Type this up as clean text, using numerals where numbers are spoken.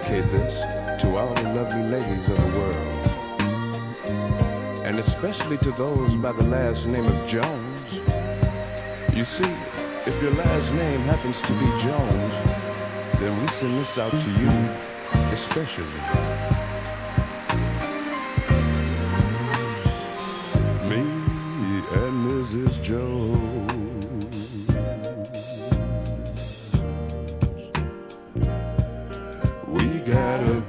dedicate this to all the lovely ladies of the world, and especially to those by the last name of Jones. You see, if your last name happens to be Jones, then we send this out to you especially. Me and Mrs. Jones, we got a